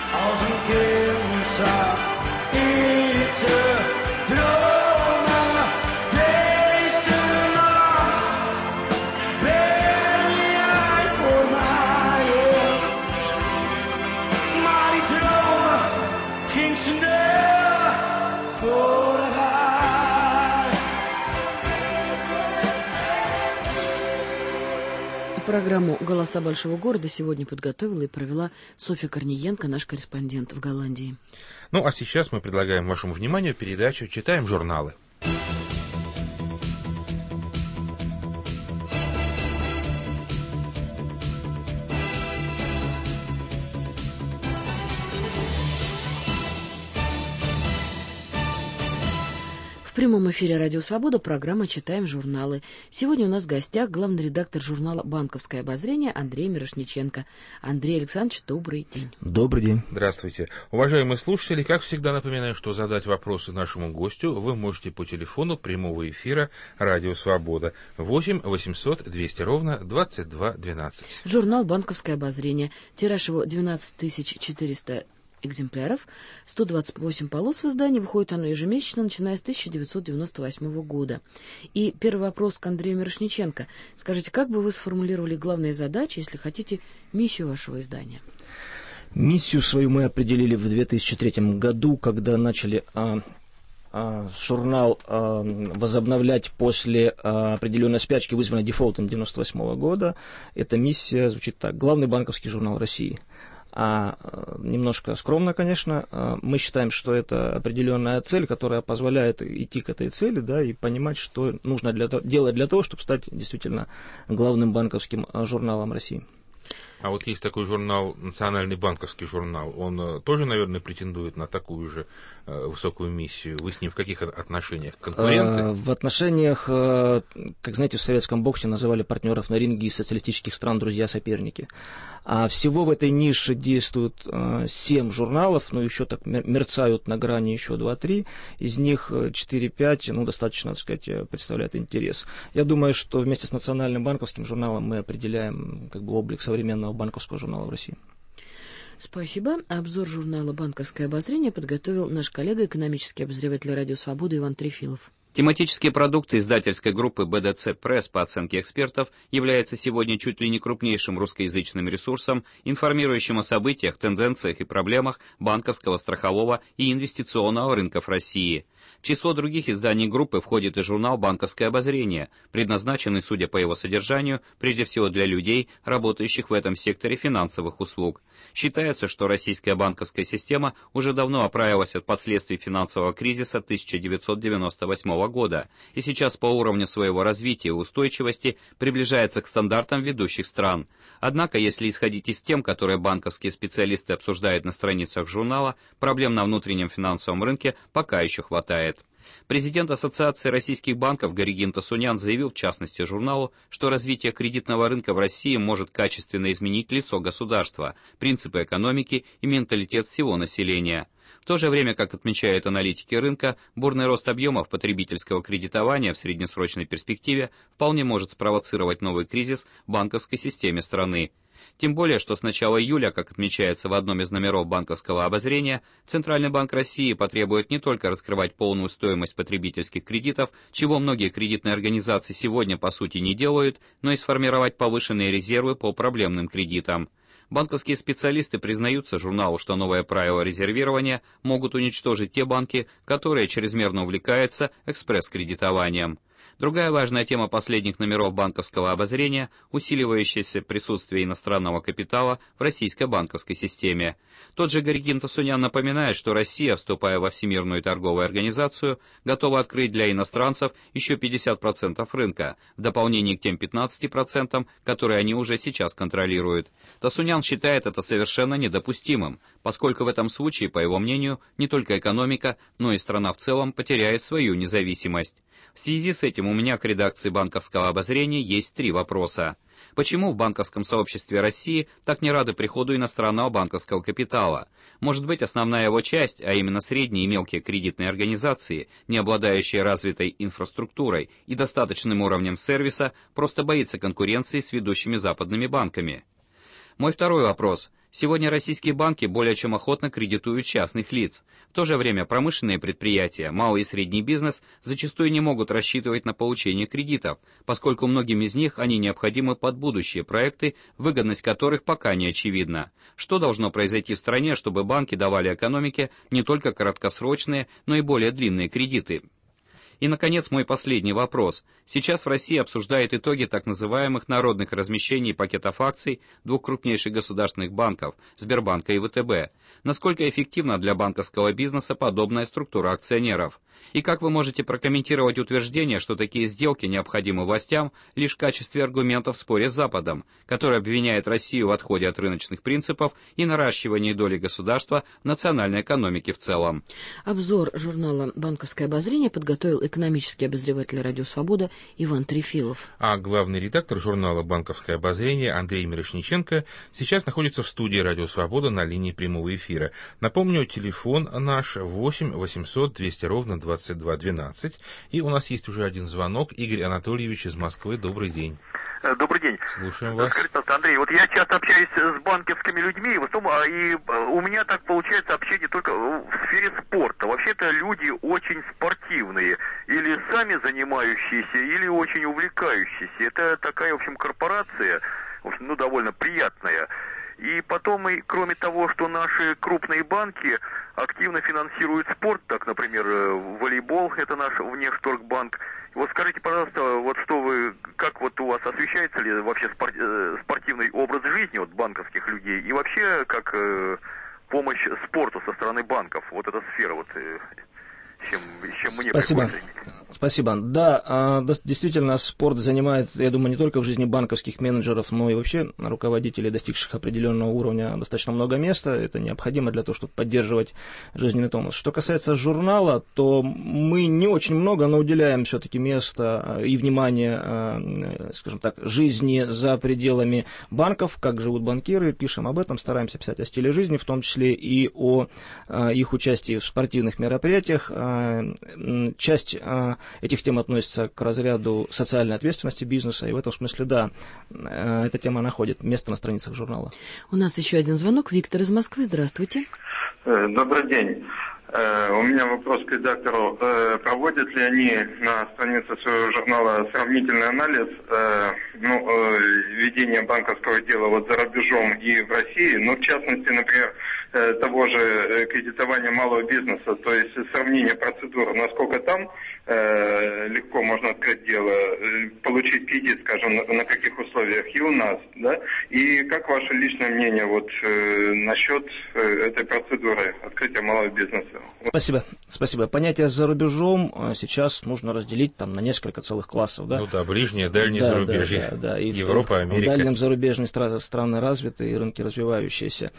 [SPEAKER 1] Программу «Голоса большого города» сегодня подготовила и провела Софья Корниенко, наш корреспондент в Голландии.
[SPEAKER 2] Ну, а сейчас мы предлагаем вашему вниманию передачу «Читаем журналы».
[SPEAKER 1] прямом эфире «Радио Свобода» программа «Читаем журналы». Сегодня у нас в гостях главный редактор журнала «Банковское обозрение» Андрей Мирошниченко. Андрей Александрович, добрый день.
[SPEAKER 3] Добрый день.
[SPEAKER 2] Здравствуйте. Уважаемые слушатели, как всегда напоминаю, что задать вопросы нашему гостю вы можете по телефону прямого эфира «Радио Свобода» восемь восемьсот двести ровно двадцать два двенадцать.
[SPEAKER 1] Журнал «Банковское обозрение». Тираж его двенадцать тысяч четыреста экземпляров, сто двадцать восемь полос в издании, выходит оно ежемесячно, начиная с тысяча девятьсот девяносто восьмого года. И первый вопрос к Андрею Мирошниченко. Скажите, как бы вы сформулировали главные задачи, если хотите, миссию вашего издания?
[SPEAKER 3] Миссию свою мы определили в две тысячи третьем году, когда начали а, а, журнал а, возобновлять после а, определенной спячки, вызванной дефолтом девяносто восьмого года. Эта миссия звучит так: главный банковский журнал России. А немножко скромно, конечно, мы считаем, что это определенная цель, которая позволяет идти к этой цели, да, и понимать, что нужно для того, делать для того, чтобы стать действительно главным банковским журналом России.
[SPEAKER 2] А вот есть такой журнал, Национальный банковский журнал, он тоже, наверное, претендует на такую же э, высокую миссию. Вы с ним в каких отношениях? Конкуренты?
[SPEAKER 3] В отношениях, как знаете, в советском боксе называли партнеров на ринге из социалистических стран друзья-соперники. А всего в этой нише действуют семь журналов, но еще так мерцают на грани еще два-три. Из них четыре-пять, ну, достаточно, так сказать, представляют интерес. Я думаю, что вместе с Национальным банковским журналом мы определяем как бы облик современного банковского журнала в России.
[SPEAKER 1] Спасибо. Обзор журнала «Банковское обозрение» подготовил наш коллега, экономический обозреватель «Радио Свобода» Иван Трефилов.
[SPEAKER 4] Тематические продукты издательской группы бэ дэ цэ Пресс, по оценке экспертов, являются сегодня чуть ли не крупнейшим русскоязычным ресурсом, информирующим о событиях, тенденциях и проблемах банковского, страхового и инвестиционного рынков России. В число других изданий группы входит и журнал «Банковское обозрение», предназначенный, судя по его содержанию, прежде всего для людей, работающих в этом секторе финансовых услуг. Считается, что российская банковская система уже давно оправилась от последствий финансового кризиса тысяча девятьсот девяносто восьмого года и сейчас по уровню своего развития и устойчивости приближается к стандартам ведущих стран. Однако, если исходить из тем, которые банковские специалисты обсуждают на страницах журнала, проблем на внутреннем финансовом рынке пока еще хватает. Президент Ассоциации российских банков Горигин Тасунян заявил, в частности, журналу, что развитие кредитного рынка в России может качественно изменить лицо государства, принципы экономики и менталитет всего населения. В то же время, как отмечают аналитики рынка, бурный рост объемов потребительского кредитования в среднесрочной перспективе вполне может спровоцировать новый кризис в банковской системе страны. Тем более, что с начала июля, как отмечается в одном из номеров «Банковского обозрения», Центральный банк России потребует не только раскрывать полную стоимость потребительских кредитов, чего многие кредитные организации сегодня по сути не делают, но и сформировать повышенные резервы по проблемным кредитам. Банковские специалисты признаются журналу, что новые правила резервирования могут уничтожить те банки, которые чрезмерно увлекаются экспресс-кредитованием. Другая важная тема последних номеров «Банковского обозрения» – усиливающееся присутствие иностранного капитала в российской банковской системе. Тот же Горигин Тасунян напоминает, что Россия, вступая во Всемирную торговую организацию, готова открыть для иностранцев еще пятьдесят процентов рынка, в дополнение к тем пятнадцати процентам, которые они уже сейчас контролируют. Тасунян считает это совершенно недопустимым, поскольку в этом случае, по его мнению, не только экономика, но и страна в целом потеряет свою независимость. В связи с этим у меня к редакции «Банковского обозрения» есть три вопроса. Почему в банковском сообществе России так не рады приходу иностранного банковского капитала? Может быть, основная его часть, а именно средние и мелкие кредитные организации, не обладающие развитой инфраструктурой и достаточным уровнем сервиса, просто боится конкуренции с ведущими западными банками? Мой второй вопрос. Сегодня российские банки более чем охотно кредитуют частных лиц. В то же время промышленные предприятия, малый и средний бизнес зачастую не могут рассчитывать на получение кредитов, поскольку многим из них они необходимы под будущие проекты, выгодность которых пока не очевидна. Что должно произойти в стране, чтобы банки давали экономике не только краткосрочные, но и более длинные кредиты? И, наконец, мой последний вопрос. Сейчас в России обсуждают итоги так называемых народных размещений пакетов акций двух крупнейших государственных банков – Сбербанка и вэ тэ бэ. Насколько эффективна для банковского бизнеса подобная структура акционеров? И как вы можете прокомментировать утверждение, что такие сделки необходимы властям лишь в качестве аргумента в споре с Западом, который обвиняет Россию в отходе от рыночных принципов и наращивании доли государства в национальной экономике в целом?
[SPEAKER 1] Обзор журнала «Банковское обозрение» подготовил экономический обозреватель «Радио Свобода» Иван Трефилов.
[SPEAKER 2] А главный редактор журнала «Банковское обозрение» Андрей Мирошниченко сейчас находится в студии «Радио Свобода» на линии прямого эфира. Напомню, телефон наш восемь восемьсот двести ровно двадцать два двенадцать. И у нас есть уже один звонок. Игорь Анатольевич из Москвы. Добрый день.
[SPEAKER 6] Добрый день.
[SPEAKER 2] Слушаем вас.
[SPEAKER 6] Скажите, Андрей, вот я часто общаюсь с банковскими людьми, в основном, и у меня так получается общение только в сфере спорта. Вообще-то люди очень спортивные, или сами занимающиеся, или очень увлекающиеся. Это такая, в общем, корпорация, в общем, ну, довольно приятная. И потом, и, кроме того, что наши крупные банки активно финансируют спорт, так, например, волейбол, это наш Внешторгбанк. Вот скажите, пожалуйста, вот что вы, как вот у вас освещается ли вообще спорт, спортивный образ жизни вот банковских людей и вообще как э, помощь спорту со стороны банков, вот эта сфера, вот э, чем, чем мне
[SPEAKER 3] Спасибо.
[SPEAKER 6] приходится.
[SPEAKER 3] Спасибо. Да, действительно, спорт занимает, я думаю, не только в жизни банковских менеджеров, но и вообще руководителей, достигших определенного уровня, достаточно много места. Это необходимо для того, чтобы поддерживать жизненный тонус. Что касается журнала, то мы не очень много, но уделяем все-таки место и внимание, скажем так, жизни за пределами банков, как живут банкиры, пишем об этом, стараемся писать о стиле жизни, в том числе и о их участии в спортивных мероприятиях. Часть этих тем относится к разряду социальной ответственности бизнеса, и в этом смысле, да, эта тема находит место на страницах журнала.
[SPEAKER 1] У нас еще один звонок. Виктор из Москвы. Здравствуйте.
[SPEAKER 7] Добрый день. У меня вопрос к редактору. Проводят ли они на странице своего журнала сравнительный анализ ну, ведения банковского дела вот за рубежом и в России, ну, в частности, например, того же кредитования малого бизнеса, то есть сравнение процедур, насколько там э, легко можно открыть дело, получить кредит, скажем, на, на каких условиях и у нас, да, и как ваше личное мнение вот э, насчет э, этой процедуры открытия малого бизнеса?
[SPEAKER 3] Спасибо, спасибо. Понятие «за рубежом» сейчас нужно разделить там на несколько целых классов, да?
[SPEAKER 2] Ну да, ближнее, дальнее да, зарубежье, да, да, да. И
[SPEAKER 3] Европа,
[SPEAKER 2] Америка.
[SPEAKER 3] В дальнем зарубежные страны, страны развитые, рынки развивающиеся.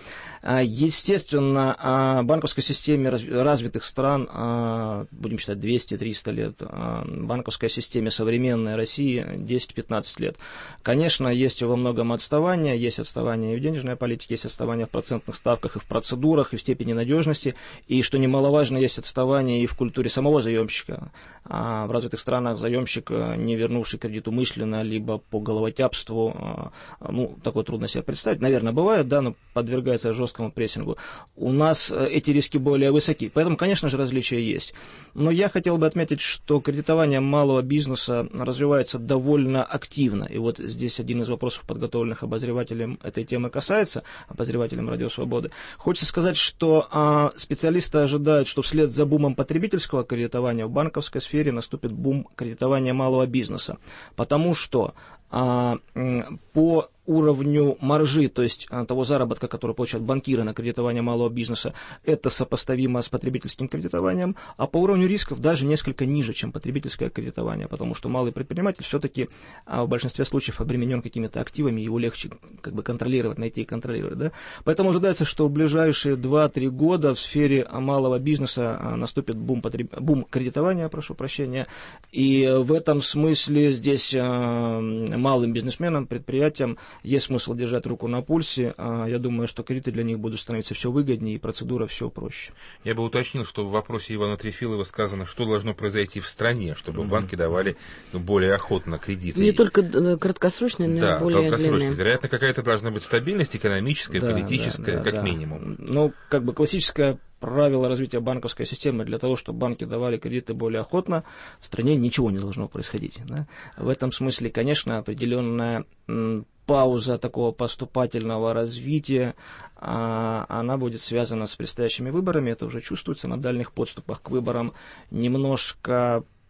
[SPEAKER 3] Естественно, банковской системе развитых стран, будем считать, двести-триста лет, банковской системе современной России десять-пятнадцать лет. Конечно, есть во многом отставание, есть отставание и в денежной политике, есть отставание в процентных ставках, и в процедурах, и в степени надежности, и, что немаловажно, есть отставание и в культуре самого заемщика. В развитых странах заемщик, не вернувший кредит умышленно, либо по головотяпству, ну, такое трудно себе представить, наверное, бывает, да, но подвергается жесткому прессингу. У нас эти риски более высоки, поэтому, конечно же, различия есть. Но я хотел бы отметить, что кредитование малого бизнеса развивается довольно активно, и вот здесь один из вопросов, подготовленных обозревателем этой темы, касается, обозревателем «Радио Свободы». Хочется сказать, что а, специалисты ожидают, что вслед за бумом потребительского кредитования в банковской сфере наступит бум кредитования малого бизнеса, потому что а, по уровню маржи, то есть того заработка, который получают банкиры на кредитование малого бизнеса, это сопоставимо с потребительским кредитованием, а по уровню рисков даже несколько ниже, чем потребительское кредитование, потому что малый предприниматель все-таки в большинстве случаев обременен какими-то активами, его легче как бы контролировать, найти и контролировать. Да? Поэтому ожидается, что в ближайшие два-три года в сфере малого бизнеса наступит бум, потреб... бум кредитования, прошу прощения, и в этом смысле здесь малым бизнесменам, предприятиям есть смысл держать руку на пульсе. Я думаю, что кредиты для них будут становиться все выгоднее, и процедура все проще.
[SPEAKER 2] Я бы уточнил, что в вопросе Ивана Трефилова сказано, что должно произойти в стране, чтобы mm-hmm. банки давали более охотно кредиты.
[SPEAKER 1] Не только краткосрочные, но
[SPEAKER 2] да,
[SPEAKER 1] и более
[SPEAKER 2] долгосрочные.
[SPEAKER 1] длинные.
[SPEAKER 2] Вероятно, какая-то должна быть стабильность экономическая, да, политическая, да, да, как да. минимум.
[SPEAKER 3] Ну, как бы классическая правила развития банковской системы для того, чтобы банки давали кредиты более охотно, в стране ничего не должно происходить. Да? В этом смысле, конечно, определенная м, пауза такого поступательного развития, а, она будет связана с предстоящими выборами, это уже чувствуется на дальних подступах к выборам. Немножко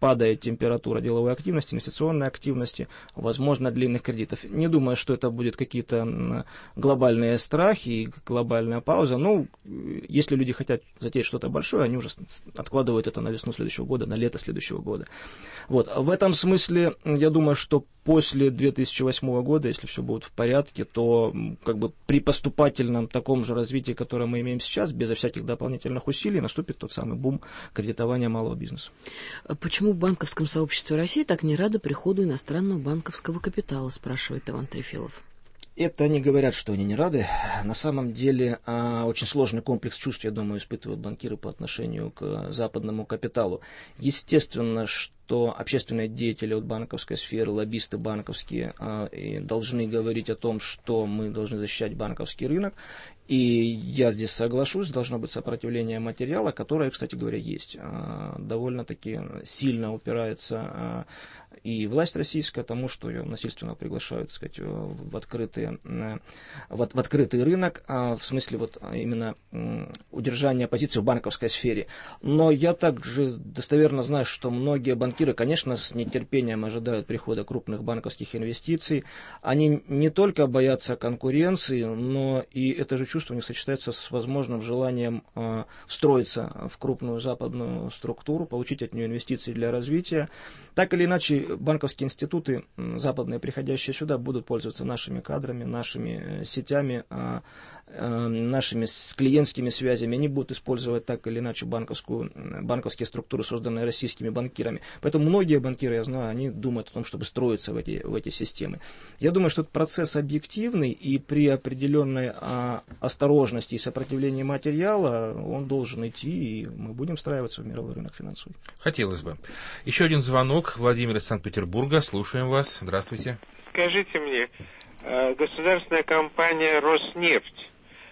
[SPEAKER 3] падает температура деловой активности, инвестиционной активности, возможно, длинных кредитов. Не думаю, что это будет какие-то глобальные страхи и глобальная пауза. Ну, если люди хотят затеять что-то большое, они уже откладывают это на весну следующего года, на лето следующего года. Вот. В этом смысле, я думаю, что после две тысячи восьмого года, если все будет в порядке, то как бы при поступательном таком же развитии, которое мы имеем сейчас, безо всяких дополнительных усилий, наступит тот самый бум кредитования малого бизнеса.
[SPEAKER 1] Почему в банковском сообществе России так не рады приходу иностранного банковского капитала, спрашивает Иван Трефилов.
[SPEAKER 3] Это они говорят, что они не рады. На самом деле а, очень сложный комплекс чувств, я думаю, испытывают банкиры по отношению к западному капиталу. Естественно, что общественные деятели от банковской сферы, лоббисты банковские а, и должны говорить о том, что мы должны защищать банковский рынок. И я здесь соглашусь, должно быть сопротивление материала, которое, кстати говоря, есть. А, довольно-таки сильно упирается а, и власть российская тому, что ее насильственно приглашают, так сказать, в открытый, в, в открытый рынок, а, в смысле вот именно удержания позиции в банковской сфере. Но я также достоверно знаю, что многие банкиры, конечно, с нетерпением ожидают прихода крупных банковских инвестиций. Они не только боятся конкуренции, но и это же чувство у них сочетается с возможным желанием э, встроиться в крупную западную структуру, получить от нее инвестиции для развития. Так или иначе, банковские институты западные, приходящие сюда, будут пользоваться нашими кадрами, нашими сетями, э, э, нашими клиентскими связями. Они будут использовать так или иначе банковскую, банковские структуры, созданные российскими банкирами. Поэтому многие банкиры, я знаю, они думают о том, чтобы строиться в эти, в эти системы. Я думаю, что этот процесс объективный, и при определенной э, осторожности и сопротивлении материала он должен идти, и мы будем встраиваться в мировой рынок финансовый.
[SPEAKER 2] Хотелось бы. Еще один звонок. Владимир из Санкт-Петербурга. Слушаем вас. Здравствуйте.
[SPEAKER 8] Скажите мне, государственная компания «Роснефть»,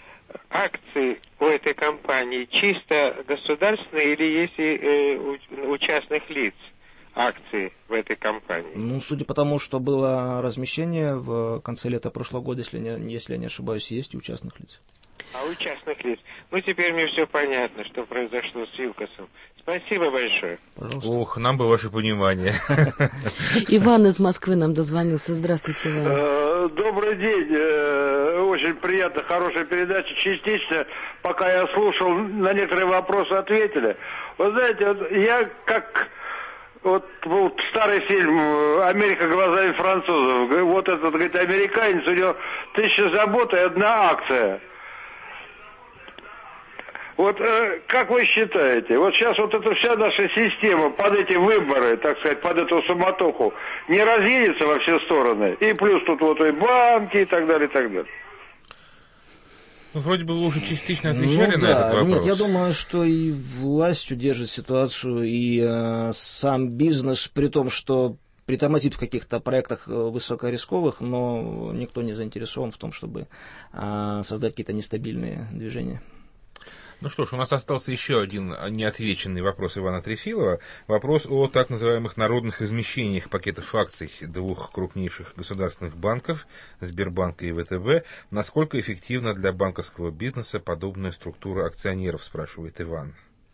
[SPEAKER 8] акции у этой компании чисто государственные или есть и у частных лиц акции в этой компании?
[SPEAKER 3] Ну, судя по тому, что было размещение в конце лета прошлого года, если, не, если я не ошибаюсь, есть и у частных лиц.
[SPEAKER 8] А у частных лиц. Ну, теперь мне все понятно, что произошло с Вилкосом. Спасибо большое.
[SPEAKER 2] Пожалуйста. Ох, нам бы ваше понимание.
[SPEAKER 1] Иван из Москвы нам дозвонился. Здравствуйте, Иван.
[SPEAKER 9] Добрый день. Очень приятно, хорошая передача. Частично, пока я слушал, на некоторые вопросы ответили. Вы знаете, вот я как... Вот был старый фильм «Америка глазами французов». Вот этот, говорит, американец, у него тысяча забот и одна акция. Вот э, как вы считаете, вот сейчас вот эта вся наша система под эти выборы, так сказать, под эту суматоху, не разъедется во все стороны? И плюс тут вот и банки и так далее, и так далее.
[SPEAKER 2] Ну, вроде бы вы уже частично отвечали
[SPEAKER 3] ну,
[SPEAKER 2] на
[SPEAKER 3] да.
[SPEAKER 2] этот вопрос.
[SPEAKER 3] Нет, я думаю, что и власть удержит ситуацию, и э, сам бизнес, при том, что притормозит в каких-то проектах высокорисковых, но никто не заинтересован в том, чтобы э, создать какие-то нестабильные движения.
[SPEAKER 2] Ну что ж, у нас остался еще один неотвеченный вопрос Ивана Трефилова. Вопрос о так называемых народных размещениях пакетов акций двух крупнейших государственных банков, Сбербанка и ВТБ. Насколько эффективна для банковского бизнеса подобная структура акционеров, спрашивает Иван.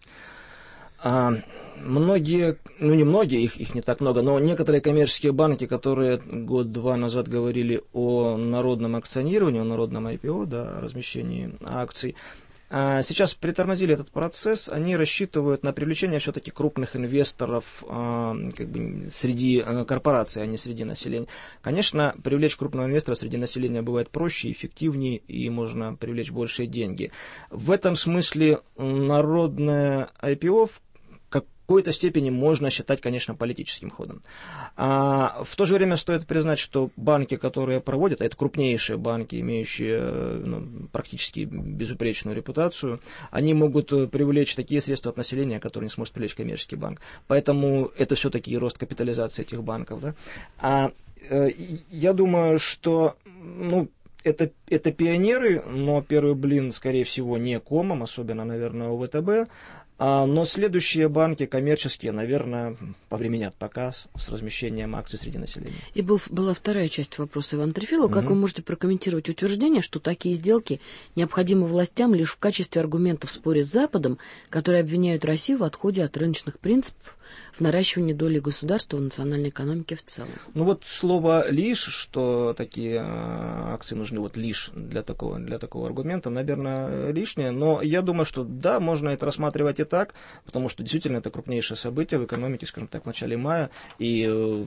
[SPEAKER 3] А, многие, ну не многие, их, их не так много, но некоторые коммерческие банки, которые год-два назад говорили о народном акционировании, о народном ай пи о, да, о размещении акций, сейчас притормозили этот процесс, они рассчитывают на привлечение все-таки крупных инвесторов как бы, среди корпораций, а не среди населения. Конечно, привлечь крупного инвестора среди населения бывает проще, эффективнее, и можно привлечь большие деньги. В этом смысле народное ай пи о в какой-то степени можно считать, конечно, политическим ходом. А в то же время стоит признать, что банки, которые проводят, а это крупнейшие банки, имеющие ну, практически безупречную репутацию, они могут привлечь такие средства от населения, которые не сможет привлечь коммерческий банк. Поэтому это все-таки рост капитализации этих банков. Да? А э, я думаю, что... ну, Это, это пионеры, но первый блин, скорее всего, не комом, особенно, наверное, у ВТБ. А, но следующие банки коммерческие, наверное, повременят пока с, с размещением акций среди населения.
[SPEAKER 1] И был, была вторая часть вопроса Ивана Трефилова. Как mm-hmm. вы можете прокомментировать утверждение, что такие сделки необходимы властям лишь в качестве аргумента в споре с Западом, которые обвиняют Россию в отходе от рыночных принципов в наращивании доли государства в национальной экономике в целом?
[SPEAKER 3] Ну вот слово «лишь», что такие акции нужны вот лишь для такого, для такого аргумента, наверное, лишнее. Но я думаю, что да, можно это рассматривать и так, потому что действительно это крупнейшее событие в экономике, скажем так, в начале мая, и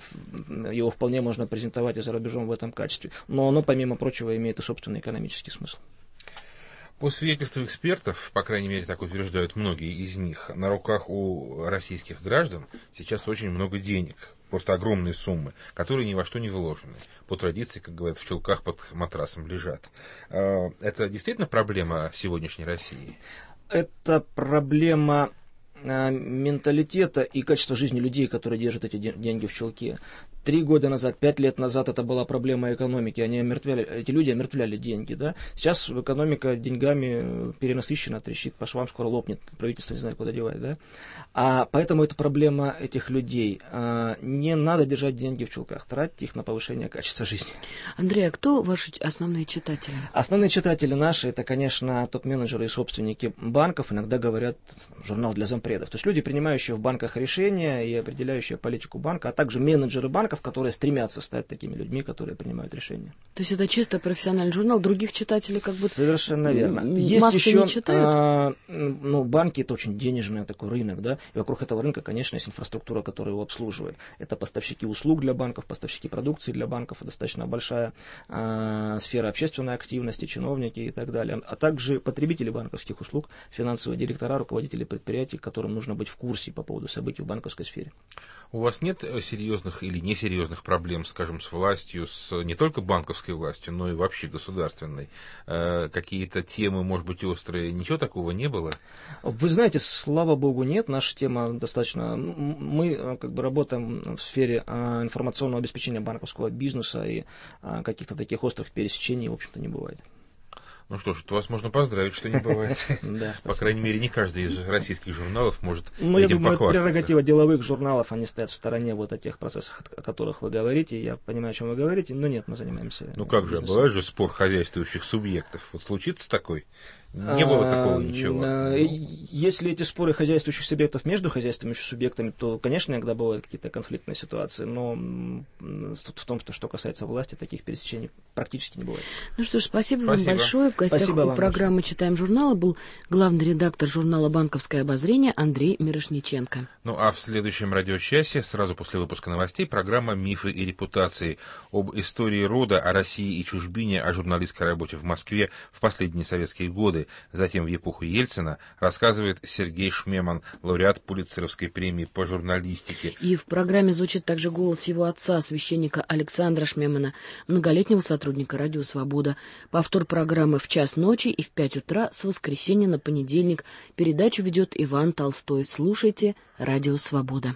[SPEAKER 3] его вполне можно презентовать и за рубежом в этом качестве. Но оно, помимо прочего, имеет и собственный экономический смысл.
[SPEAKER 2] По свидетельству экспертов, по крайней мере, так утверждают многие из них, на руках у российских граждан сейчас очень много денег, просто огромные суммы, которые ни во что не вложены. По традиции, как говорят, в чулках под матрасом лежат. Это действительно проблема сегодняшней России?
[SPEAKER 3] Это проблема менталитета и качества жизни людей, которые держат эти деньги в чулке. Три года назад, пять лет назад это была проблема экономики. Они омертвяли, эти люди омертвляли деньги. Да? Сейчас экономика деньгами перенасыщена, трещит по швам, скоро лопнет. Правительство не знает, куда девать. Да? А, поэтому это проблема этих людей. А, не надо держать деньги в чулках, тратить их на повышение качества жизни.
[SPEAKER 1] Андрей, а кто ваши основные читатели?
[SPEAKER 3] Основные читатели наши, это, конечно, топ-менеджеры и собственники банков. Иногда говорят журнал для зампредов. То есть люди, принимающие в банках решения и определяющие политику банка, а также менеджеры банка, которые стремятся стать такими людьми, которые принимают решения.
[SPEAKER 1] То есть это чисто профессиональный журнал, других читателей как бы
[SPEAKER 3] совершенно верно. Есть еще, а, ну, банки это очень денежный такой рынок, да, и вокруг этого рынка, конечно, есть инфраструктура, которая его обслуживает. Это поставщики услуг для банков, поставщики продукции для банков, достаточно большая а, сфера общественной активности, чиновники и так далее, а также потребители банковских услуг, финансовые директора, руководители предприятий, которым нужно быть в курсе по поводу событий в банковской сфере.
[SPEAKER 2] У вас нет серьезных или несерьезных проблем, скажем, с властью, с не только банковской властью, но и вообще государственной? Э, какие-то темы, может быть, острые, ничего такого не было?
[SPEAKER 3] Вы знаете, слава богу, нет. Наша тема достаточно... Мы как бы работаем в сфере информационного обеспечения банковского бизнеса, и каких-то таких острых пересечений, в общем-то, не бывает.
[SPEAKER 2] Ну что ж, вас можно поздравить, что не бывает. По крайней мере, не каждый из российских журналов может этим похвастаться. Ну, я думаю,
[SPEAKER 3] прерогатива деловых журналов, они стоят в стороне вот о тех процессах, о которых вы говорите. Я понимаю, о чем вы говорите, но нет, мы занимаемся.
[SPEAKER 2] Ну как же, бывает же спор хозяйствующих субъектов. Вот случится такой? Не было такого ничего.
[SPEAKER 3] Если эти споры хозяйствующих субъектов между хозяйствующими субъектами, то, конечно, иногда бывают какие-то конфликтные ситуации, но в том, что касается власти, таких пересечений практически не бывает.
[SPEAKER 1] Ну что ж, спасибо, спасибо. вам большое. В гостях спасибо у программы большое. «Читаем журналы» был главный редактор журнала «Банковское обозрение» Андрей Мирошниченко.
[SPEAKER 2] Ну а в следующем радиочасе, сразу после выпуска новостей, программа «Мифы и репутации» об истории рода, о России и чужбине, о журналистской работе в Москве в последние советские годы. Затем в эпоху Ельцина рассказывает Сергей Шмеман, лауреат Пулитцеровской премии по журналистике.
[SPEAKER 1] И в программе звучит также голос его отца, священника Александра Шмемана, многолетнего сотрудника «Радио Свобода». Повтор программы в час ночи и в пять утра с воскресенья на понедельник. Передачу ведет Иван Толстой. Слушайте «Радио Свобода».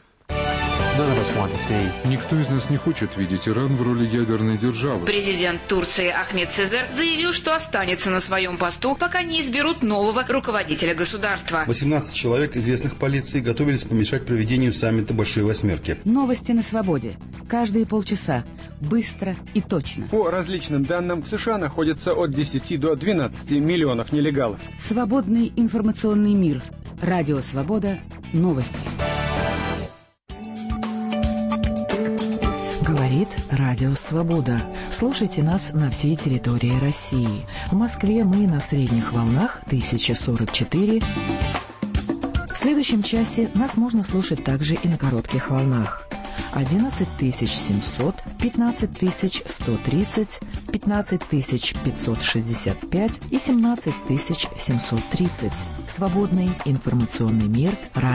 [SPEAKER 10] Никто из нас не хочет видеть Иран в роли ядерной державы.
[SPEAKER 11] Президент Турции Ахмед Сезер заявил, что останется на своем посту, пока не изберут нового руководителя государства.
[SPEAKER 23] восемнадцать человек, известных полиции, готовились помешать проведению саммита Большой Восьмерки.
[SPEAKER 24] Новости на свободе. Каждые полчаса. Быстро и точно.
[SPEAKER 25] По различным данным, в США находится от десяти до двенадцати миллионов нелегалов.
[SPEAKER 24] Свободный информационный мир. Радио Свобода. Новости. Говорит Радио Свобода. Слушайте нас на всей территории России. В Москве мы на средних волнах тысяча сорок четыре. В следующем часе нас можно слушать также и на коротких волнах. одиннадцать тысяч семьсот, пятнадцать тысяч сто тридцать, пятнадцать тысяч пятьсот шестьдесят пять и семнадцать тысяч семьсот тридцать. Свободный информационный мир.